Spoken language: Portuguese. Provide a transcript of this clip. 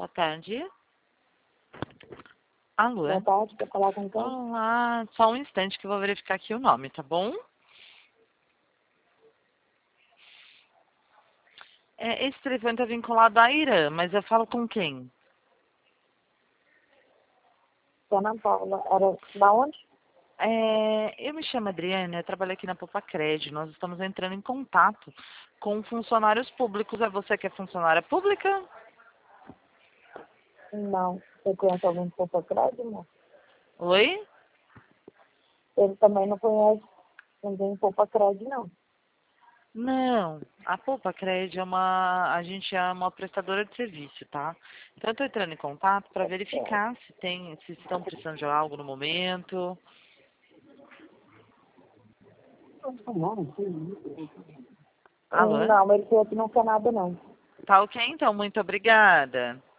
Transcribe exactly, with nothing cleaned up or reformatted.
Boa tarde. Alô? Boa tarde, quer falar com quem? Olá, só um instante que eu vou verificar aqui o nome, tá bom? É, esse telefone está vinculado à Irã, mas eu falo com quem? Ana Paula, era da onde? É, eu me chamo Adriana, eu trabalho aqui na Popacred. Nós estamos entrando em contato com funcionários públicos. É você que é funcionária pública? Não. Você conhece alguém que for crédito, não? Oi? Ele também não conhece ninguém que for crédito, não. Não, a Popacred é uma, a gente é uma prestadora de serviço, tá? Então eu estou entrando em contato para verificar se tem, se estão precisando de algo no momento. Alô? Não, ele falou que não quer nada, não. Tá ok, então, muito obrigada.